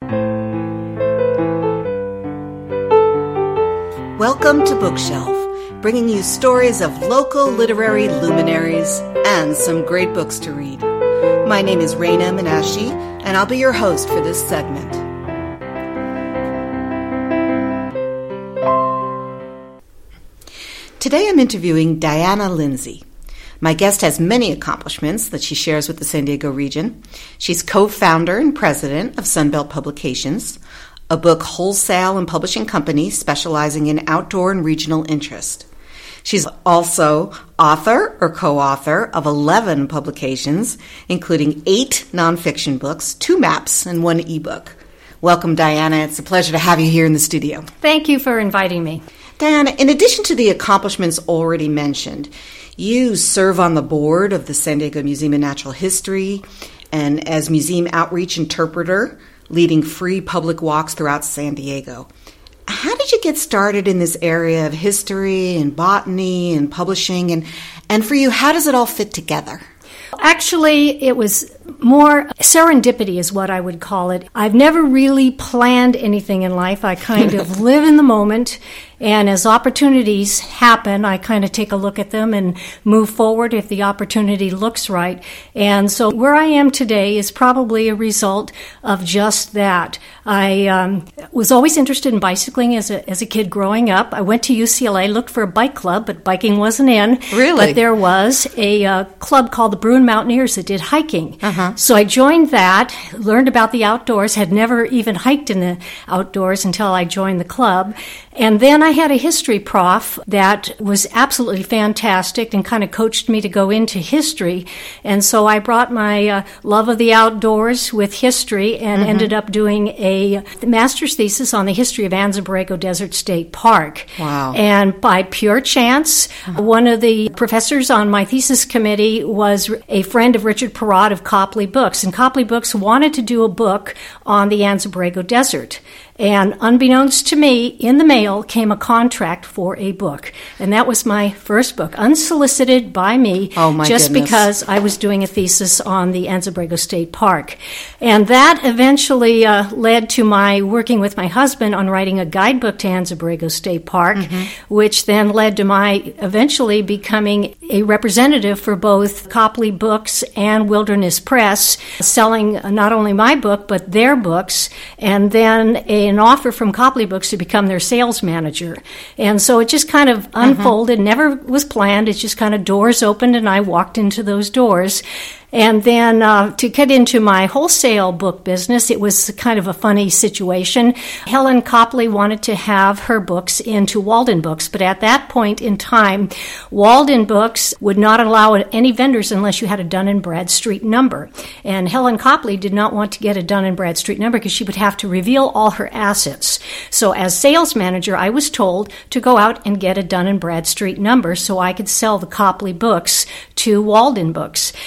Welcome to Bookshelf, bringing you stories of local literary luminaries and some great books to read. My name is Raina Menashe, and I'll be your host for this segment. Today I'm interviewing Diana Lindsay. My guest has many accomplishments that she shares with the San Diego region. She's co-founder and president of Sunbelt Publications, a book wholesale and publishing company specializing in outdoor and regional interest. She's also author or co-author of 11 publications, including 8 nonfiction books, 2 maps, and 1 ebook. Welcome, Diana. It's a pleasure to have you here in the studio. Thank you for inviting me. Diana, in addition to the accomplishments already mentioned, you serve on the board of the San Diego Museum of Natural History and as museum outreach interpreter, leading free public walks throughout San Diego. How did you get started in this area of history and botany and publishing? And for you, how does it all fit together? Actually, it was more serendipity is what I would call it. I've never really planned anything in life. I kind of live in the moment, and as opportunities happen, I kind of take a look at them and move forward if the opportunity looks right. And so where I am today is probably a result of just that. I was always interested in bicycling as a kid growing up. I went to UCLA, looked for a bike club, but biking wasn't in. Really? But there was a club called the Bruin Mountaineers that did hiking. So I joined that, learned about the outdoors, had never even hiked in the outdoors until I joined the club. And then I had a history prof that was absolutely fantastic and kind of coached me to go into history. And so I brought my love of the outdoors with history and ended up doing a master's thesis on the history of Anza Borrego Desert State Park. Wow. And by pure chance, one of the professors on my thesis committee was a friend of Richard Perrott of Copley Books. And Copley Books wanted to do a book on the Anza Borrego Desert. And unbeknownst to me, in the mail came a contract for a book. And that was my first book, unsolicited by me, just because I was doing a thesis on the Anza Borrego State Park. And that eventually led to my working with my husband on writing a guidebook to Anza Borrego State Park, which then led to my eventually becoming a representative for both Copley Books and Wilderness Press, selling not only my book, but their books, and then an offer from Copley Books to become their sales manager. And so it just kind of unfolded, never was planned. It's just kind of doors opened and I walked into those doors. And then to get into my wholesale book business, it was kind of a funny situation. Helen Copley wanted to have her books into Walden Books, but at that point in time, Walden Books would not allow any vendors unless you had a Dun & Bradstreet number. And Helen Copley did not want to get a Dun & Bradstreet number because she would have to reveal all her assets. So as sales manager, I was told to go out and get a Dun & Bradstreet number so I could sell the Copley books to Walden Books. And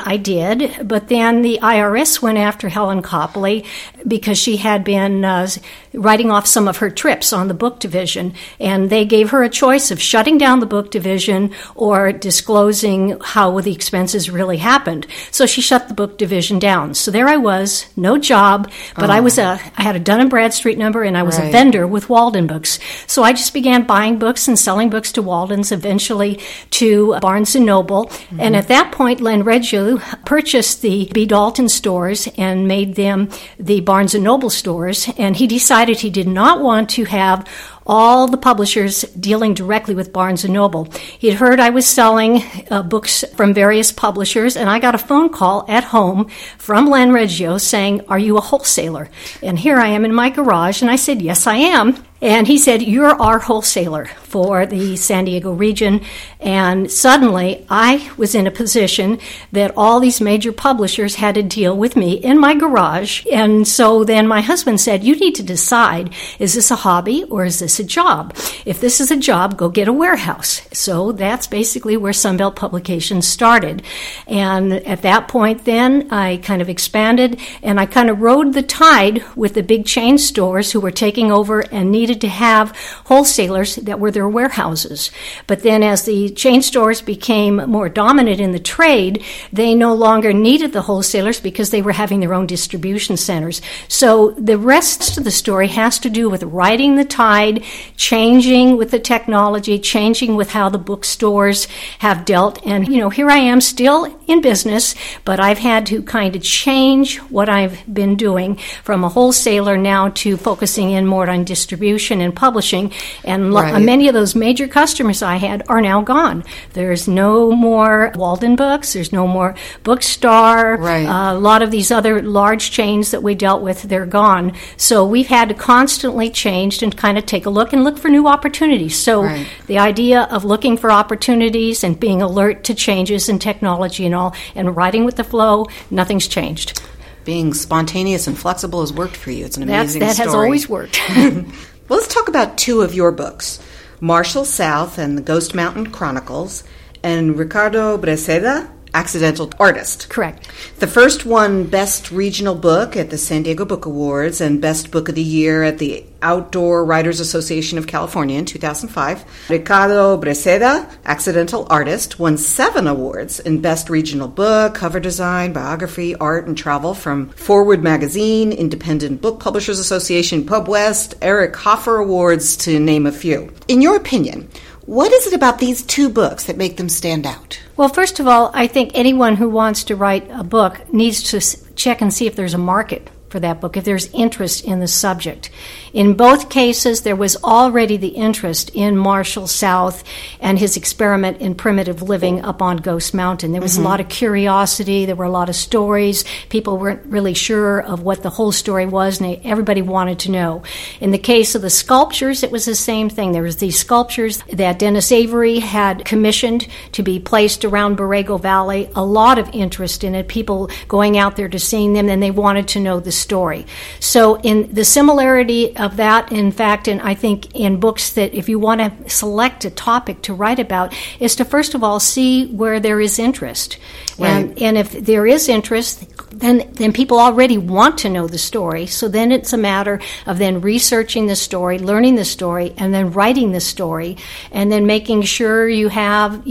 I did, but then the IRS went after Helen Copley because she had been writing off some of her trips on the book division, and they gave her a choice of shutting down the book division or disclosing how the expenses really happened. So she shut the book division down. So there I was, no job, but I had a Dun & Bradstreet number, and I was a vendor with Walden Books. So I just began buying books and selling books to Walden's, eventually to Barnes & Noble. Mm-hmm. And at that point, Len Reggio purchased the B. Dalton stores and made them the Barnes & Noble stores, and he decided he did not want to have all the publishers dealing directly with Barnes & Noble. He'd heard I was selling books from various publishers, and I got a phone call at home from Len Reggio saying, "Are you a wholesaler?" And here I am in my garage, and I said, "Yes, I am." And he said, "You're our wholesaler for the San Diego region." And suddenly I was in a position that all these major publishers had to deal with me in my garage. And so then my husband said, "You need to decide, is this a hobby or is this a job? If this is a job, go get a warehouse." So that's basically where Sunbelt Publications started. And at that point then, I kind of expanded, and I kind of rode the tide with the big chain stores who were taking over and needed to have wholesalers that were their warehouses. But then as the chain stores became more dominant in the trade, they no longer needed the wholesalers because they were having their own distribution centers. So the rest of the story has to do with riding the tide, changing with the technology, changing with how the bookstores have dealt. And, here I am still in business, but I've had to kind of change what I've been doing from a wholesaler now to focusing in more on distribution and publishing, and many of those major customers I had are now gone. There's no more Walden Books, there's no more Bookstar, a lot of these other large chains that we dealt with, they're gone. So we've had to constantly change and kind of take a look and look for new opportunities. So the idea of looking for opportunities and being alert to changes in technology and all, and riding with the flow, nothing's changed. Being spontaneous and flexible has worked for you. It's an amazing story. That has always worked. Well, let's talk about two of your books, Marshall South and the Ghost Mountain Chronicles, and Ricardo Breceda, Accidental Artist. Correct. The first won Best Regional Book at the San Diego Book Awards and Best Book of the Year at the Outdoor Writers Association of California in 2005. Ricardo Breceda, Accidental Artist, won 7 awards in Best Regional Book, Cover Design, Biography, Art, and Travel from Forward Magazine, Independent Book Publishers Association, PubWest, Eric Hoffer Awards, to name a few. In your opinion, what is it about these two books that make them stand out? Well, first of all, I think anyone who wants to write a book needs to check and see if there's a market for that book, if there's interest in the subject. In both cases, there was already the interest in Marshall South and his experiment in primitive living up on Ghost Mountain. There was a lot of curiosity. There were a lot of stories. People weren't really sure of what the whole story was, and everybody wanted to know. In the case of the sculptures, it was the same thing. There was these sculptures that Dennis Avery had commissioned to be placed around Borrego Valley. A lot of interest in it, people going out there to seeing them, and they wanted to know the story. So in the similarity of that, in fact, and I think in books that if you want to select a topic to write about, is to first of all see where there is interest. And if there is interest, then people already want to know the story. So then it's a matter of then researching the story, learning the story, and then writing the story, and then making sure you have,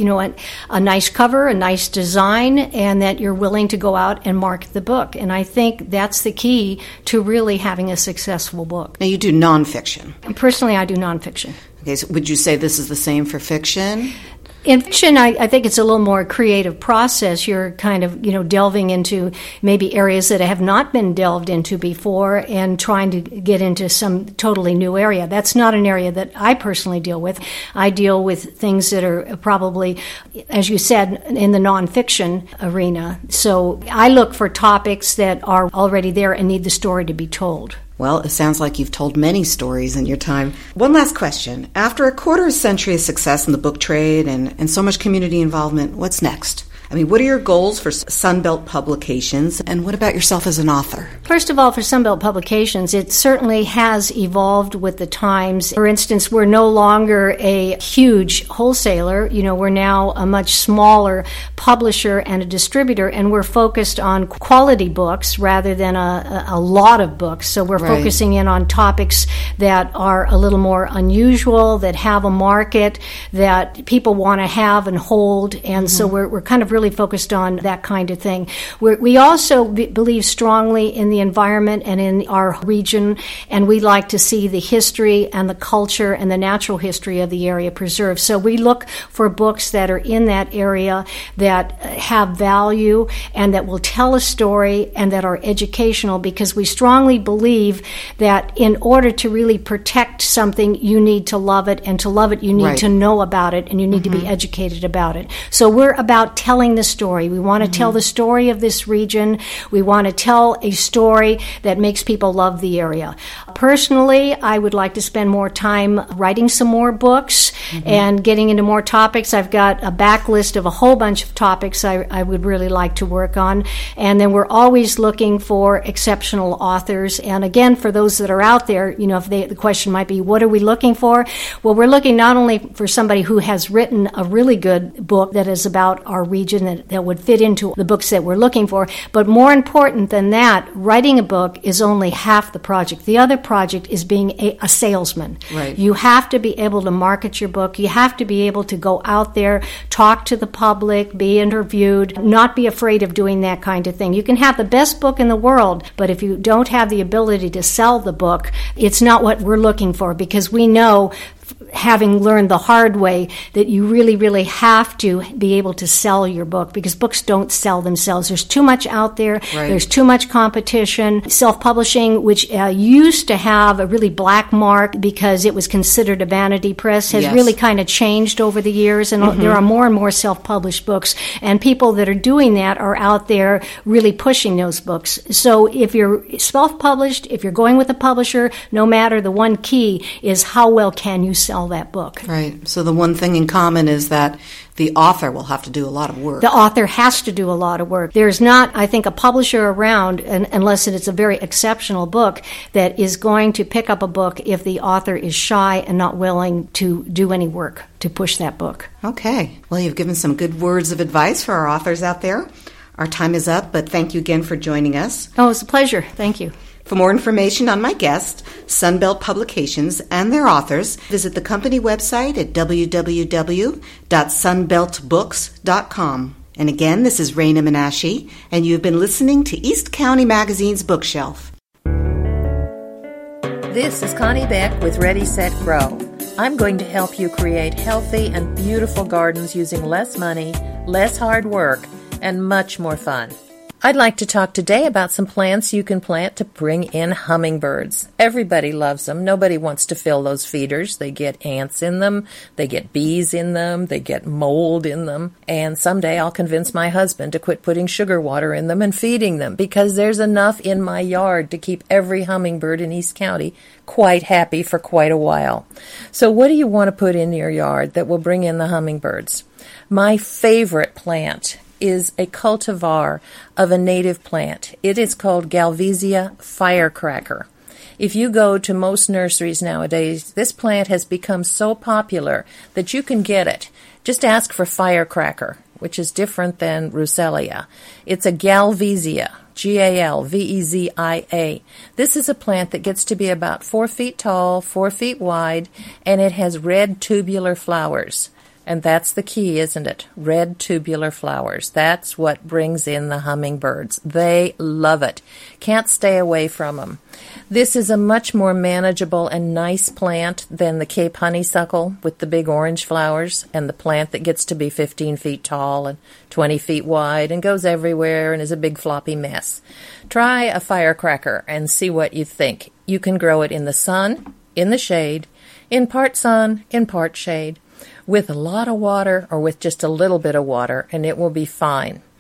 a nice cover, a nice design, and that you're willing to go out and market the book. And I think that's the key to really having a successful book. Now, you do nonfiction. Personally, I do nonfiction. Okay, so would you say this is the same for fiction? In fiction, I think it's a little more creative process. You're kind of, delving into maybe areas that have not been delved into before and trying to get into some totally new area. That's not an area that I personally deal with. I deal with things that are probably, as you said, in the nonfiction arena. So I look for topics that are already there and need the story to be told. Well, it sounds like you've told many stories in your time. One last question. After a quarter century of success in the book trade and so much community involvement, what's next? I mean, what are your goals for Sunbelt Publications, and what about yourself as an author? First of all, for Sunbelt Publications, it certainly has evolved with the times. For instance, we're no longer a huge wholesaler. We're now a much smaller publisher and a distributor, and we're focused on quality books rather than a lot of books. So we're focusing in on topics that are a little more unusual, that have a market, that people want to have and hold, and so we're kind of really focused on that kind of thing. We also believe strongly in the environment and in our region, and we like to see the history and the culture and the natural history of the area preserved. So we look for books that are in that area that have value and that will tell a story and that are educational, because we strongly believe that in order to really protect something, you need to love it, and to love it, you need to know about it, and you need to be educated about it. So we're about telling the story. We want to tell the story of this region. We want to tell a story that makes people love the area. Personally, I would like to spend more time writing some more books and getting into more topics. I've got a backlist of a whole bunch of topics I would really like to work on. And then we're always looking for exceptional authors. And again, for those that are out there, if the question might be, what are we looking for? Well, we're looking not only for somebody who has written a really good book that is about our region that would fit into the books that we're looking for, but more important than that, writing a book is only half the project. The other project is being a salesman. Right. You have to be able to market your book. You have to be able to go out there, talk to the public, be interviewed, not be afraid of doing that kind of thing. You can have the best book in the world, but if you don't have the ability to sell the book, it's not what we're looking for, because we know, having learned the hard way, that you really, really have to be able to sell your book, because books don't sell themselves. There's too much out there. Right. There's too much competition. Self-publishing, which used to have a really black mark because it was considered a vanity press, has really kind of changed over the years, and there are more and more self-published books, and people that are doing that are out there really pushing those books. So if you're self-published, if you're going with a publisher, no matter, the one key is how well can you sell that book. Right. So the one thing in common is that the author will have to do a lot of work. The author has to do a lot of work. There's not, I think, a publisher around, unless it's a very exceptional book, that is going to pick up a book if the author is shy and not willing to do any work to push that book. Okay. Well, you've given some good words of advice for our authors out there. Our time is up, but thank you again for joining us. Oh, it's a pleasure. Thank you. For more information on my guest, Sunbelt Publications, and their authors, visit the company website at www.sunbeltbooks.com. And again, this is Raina Menashe, and you've been listening to East County Magazine's Bookshelf. This is Connie Beck with Ready, Set, Grow. I'm going to help you create healthy and beautiful gardens using less money, less hard work, and much more fun. I'd like to talk today about some plants you can plant to bring in hummingbirds. Everybody loves them. Nobody wants to fill those feeders. They get ants in them. They get bees in them. They get mold in them. And someday I'll convince my husband to quit putting sugar water in them and feeding them, because there's enough in my yard to keep every hummingbird in East County quite happy for quite a while. So what do you want to put in your yard that will bring in the hummingbirds? My favorite plant is a cultivar of a native plant. It is called Galvesia firecracker. If you go to most nurseries nowadays, this plant has become so popular that you can get it. Just ask for firecracker, which is different than Russellia. It's a Galvesia, Galvezia. This is a plant that gets to be about 4 feet tall, 4 feet wide, and it has red tubular flowers. And that's the key, isn't it? Red tubular flowers. That's what brings in the hummingbirds. They love it. Can't stay away from them. This is a much more manageable and nice plant than the Cape honeysuckle with the big orange flowers, and the plant that gets to be 15 feet tall and 20 feet wide and goes everywhere and is a big floppy mess. Try a firecracker and see what you think. You can grow it in the sun, in the shade, in part sun, in part shade, with a lot of water or with just a little bit of water, and it will be fine.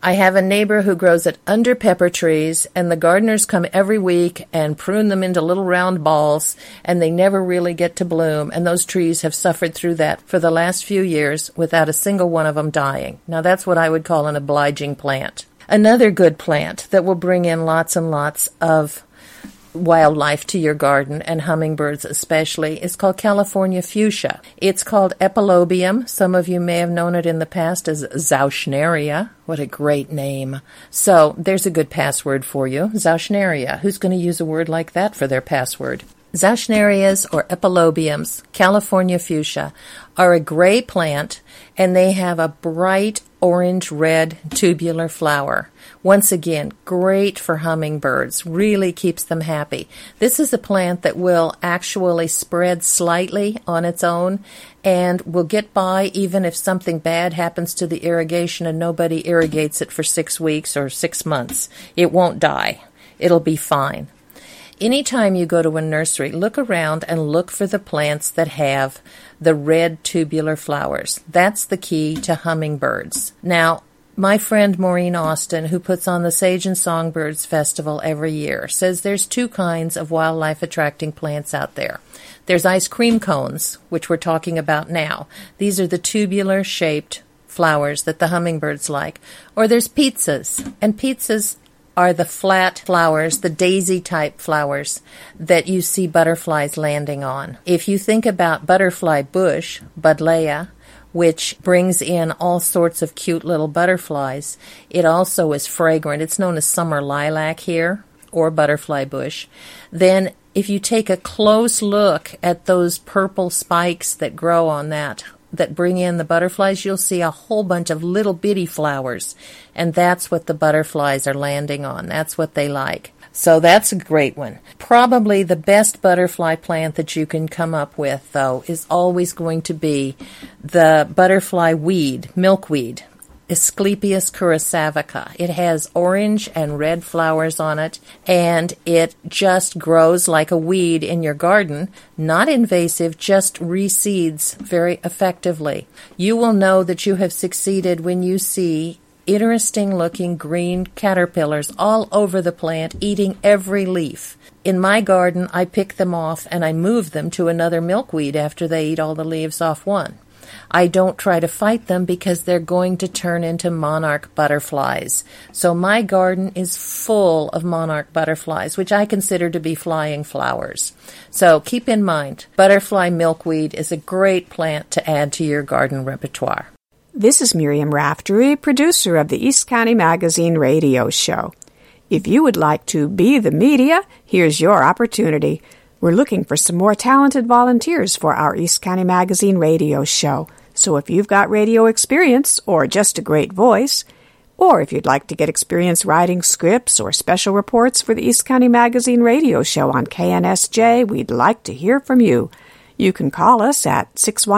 I have a neighbor who grows it under pepper trees, and the gardeners come every week and prune them into little round balls, and they never really get to bloom, and those trees have suffered through that for the last few years without a single one of them dying. Now that's what I would call an obliging plant. Another good plant that will bring in lots and lots of wildlife to your garden, and hummingbirds especially, is called California fuchsia. It's called epilobium. Some of you may have known it in the past as Zauschneria. What a great name. So there's a good password for you, Zauschneria. Who's going to use a word like that for their password? Zauschnerias, or epilobiums, California fuchsia, are a gray plant, and they have a bright orange-red tubular flower. Once again, great for hummingbirds, really keeps them happy. This is a plant that will actually spread slightly on its own and will get by even if something bad happens to the irrigation and nobody irrigates it for 6 weeks or 6 months. It won't die. It'll be fine. Anytime you go to a nursery, look around and look for the plants that have the red tubular flowers. That's the key to hummingbirds. Now, my friend Maureen Austin, who puts on the Sage and Songbirds Festival every year, says there's 2 kinds of wildlife-attracting plants out there. There's ice cream cones, which we're talking about now. These are the tubular-shaped flowers that the hummingbirds like. Or there's pizzas, and pizzas are the flat flowers, the daisy-type flowers that you see butterflies landing on. If you think about butterfly bush, Buddleia, which brings in all sorts of cute little butterflies, it also is fragrant. It's known as summer lilac here, or butterfly bush. Then if you take a close look at those purple spikes that grow on that bring in the butterflies, you'll see a whole bunch of little bitty flowers, and that's what the butterflies are landing on. That's what they like. So that's a great one. Probably the best butterfly plant that you can come up with, though, is always going to be the butterfly weed, milkweed, Asclepias curassavica. It has orange and red flowers on it, and it just grows like a weed in your garden. Not invasive, just reseeds very effectively. You will know that you have succeeded when you see interesting-looking green caterpillars all over the plant, eating every leaf. In my garden, I pick them off and I move them to another milkweed after they eat all the leaves off one. I don't try to fight them because they're going to turn into monarch butterflies. So my garden is full of monarch butterflies, which I consider to be flying flowers. So keep in mind, butterfly milkweed is a great plant to add to your garden repertoire. This is Miriam Raftery, producer of the East County Magazine radio show. If you would like to be the media, here's your opportunity. We're looking for some more talented volunteers for our East County Magazine radio show. So if you've got radio experience or just a great voice, or if you'd like to get experience writing scripts or special reports for the East County Magazine radio show on KNSJ, we'd like to hear from you. You can call us at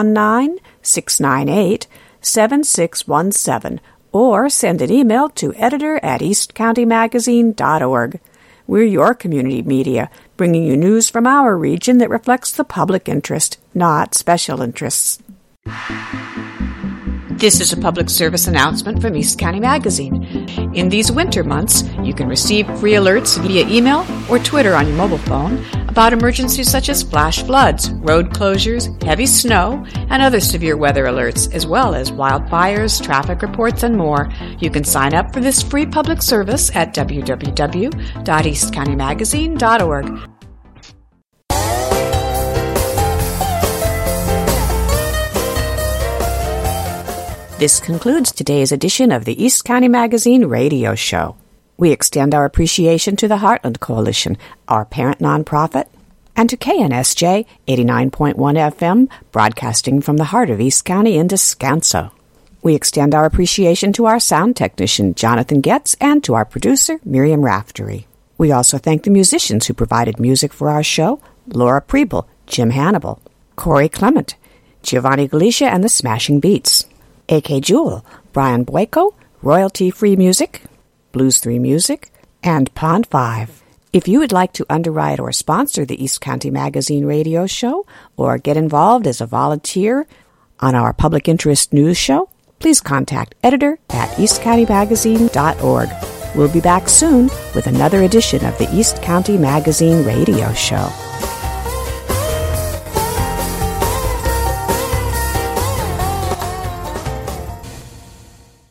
619-698-7617 or send an email to editor@eastcountymagazine.org. We're your community media, bringing you news from our region that reflects the public interest, not special interests. This is a public service announcement from East County Magazine. In these winter months, you can receive free alerts via email or Twitter on your mobile phone about emergencies such as flash floods, road closures, heavy snow, and other severe weather alerts, as well as wildfires, traffic reports, and more. You can sign up for this free public service at www.eastcountymagazine.org. This concludes today's edition of the East County Magazine radio show. We extend our appreciation to the Heartland Coalition, our parent nonprofit, and to KNSJ 89.1 FM, broadcasting from the heart of East County in Descanso. We extend our appreciation to our sound technician, Jonathan Getz, and to our producer, Miriam Raftery. We also thank the musicians who provided music for our show, Laura Preble, Jim Hannibal, Corey Clement, Giovanni Galicia and the Smashing Beats, A.K. Jewel, Brian Boyko, Royalty Free Music, Blues 3 Music, and Pond 5. If you would like to underwrite or sponsor the East County Magazine radio show or get involved as a volunteer on our public interest news show, please contact editor@eastcountymagazine.org. We'll be back soon with another edition of the East County Magazine Radio Show.